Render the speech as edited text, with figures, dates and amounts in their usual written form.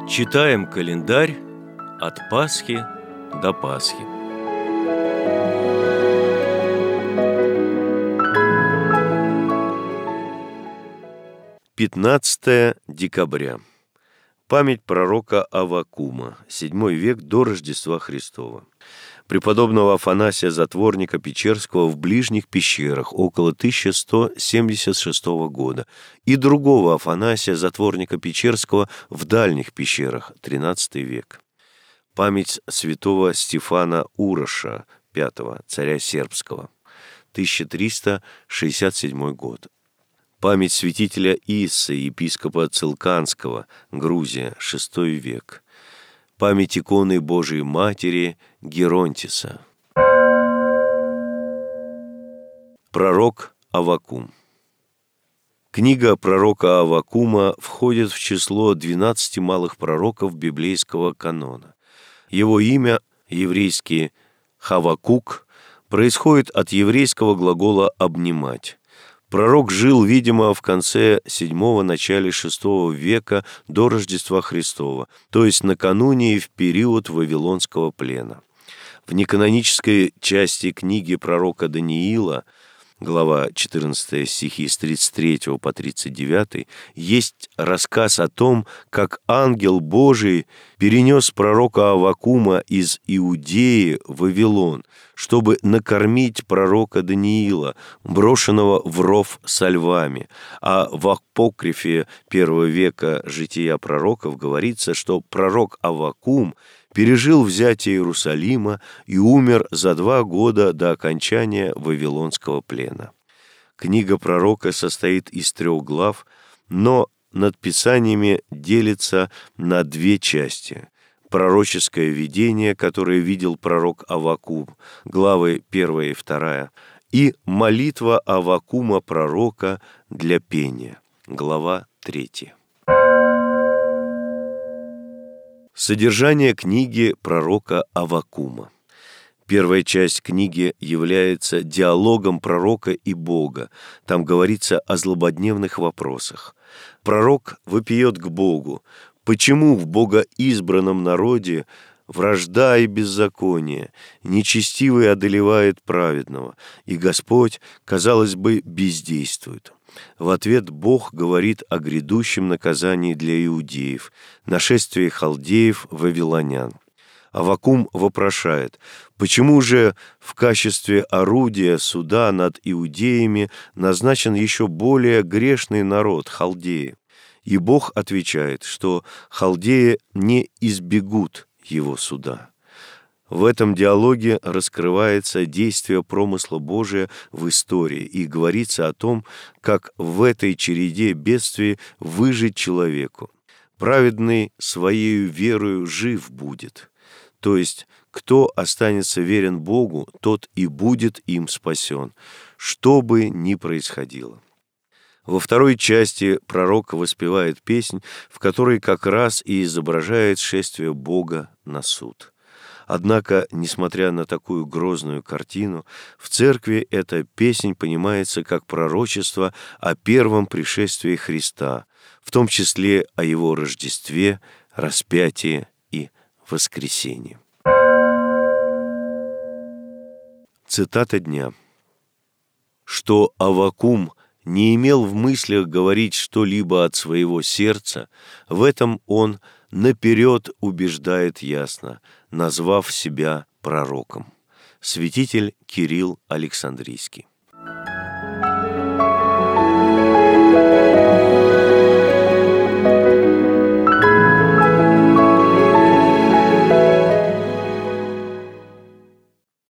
Читаем календарь от Пасхи до Пасхи. «15 декабря. Память пророка Аввакума, 7 век до Рождества Христова. Преподобного Афанасия Затворника Печерского в ближних пещерах около 1176 года и другого Афанасия Затворника Печерского в дальних пещерах, 13 век. Память святого Стефана Уроша, 5 царя сербского, 1367 год. Память святителя Иссы, епископа Цилканского, Грузия, 6 век. Память иконы Божией Матери Геронтиса. Пророк Аввакум. Книга пророка Аввакума входит в число 12 малых пророков библейского канона. Его имя, еврейский Хавакук, происходит от еврейского глагола «обнимать». Пророк жил, видимо, в конце VII – начале VI века до Рождества Христова, то есть накануне и в период Вавилонского плена. В неканонической части книги пророка Даниила, глава 14, стихи с 33 по 39, есть рассказ о том, как ангел Божий перенес пророка Аввакума из Иудеи в Вавилон, чтобы накормить пророка Даниила, брошенного в ров со львами. А в апокрифе I века «Жития пророков» говорится, что пророк Аввакум пережил взятие Иерусалима и умер за 2 года до окончания Вавилонского плена. Книга пророка состоит из 3 глав, но над писаниями делится на 2 части. Пророческое видение, которое видел пророк Аввакум, главы 1 и 2, и молитва Аввакума пророка для пения, глава 3. Содержание книги пророка Аввакума. Первая часть книги является диалогом пророка и Бога. Там говорится о злободневных вопросах. Пророк вопиет к Богу: почему в богоизбранном народе вражда и беззаконие, нечестивый одолевает праведного, и Господь, казалось бы, бездействует. В ответ Бог говорит о грядущем наказании для иудеев, нашествии халдеев, вавилонян. Аввакум вопрошает: почему же в качестве орудия суда над иудеями назначен еще более грешный народ, халдеи? И Бог отвечает, что халдеи не избегут его суда. В этом диалоге раскрывается действие промысла Божия в истории и говорится о том, как в этой череде бедствий выжить человеку. Праведный своею верою жив будет. То есть, кто останется верен Богу, тот и будет им спасен, что бы ни происходило. Во второй части пророк воспевает песнь, в которой как раз и изображает шествие Бога на суд. Однако, несмотря на такую грозную картину, в церкви эта песнь понимается как пророчество о первом пришествии Христа, в том числе о его Рождестве, распятии и воскресении. Цитата дня. Что Аввакум не имел в мыслях говорить что-либо от своего сердца, в этом он наперед убеждает ясно, назвав себя пророком. Святитель Кирилл Александрийский.